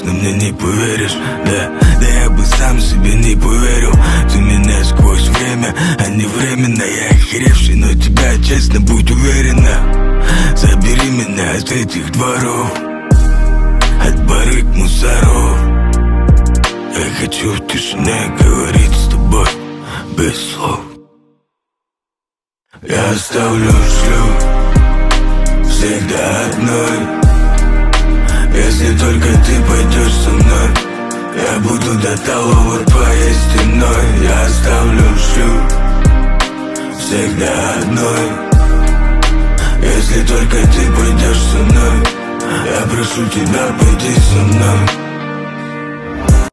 но мне не поверишь. Да я бы сам себе не поверил. Ты меня сквозь время, а не временно. Я охеревший, но тебя, честно, будь уверена. Забери меня от этих дворов, от барыг мусоров. Я хочу в тишине говорить с тобой без слов. Я оставлю шлюх всегда одной. Если только ты пойдешь со мной, я буду до талого твоей стеной. Я оставлю шлюх всегда одной. Если только ты пойдешь со мной, я прошу тебя, пойди со мной.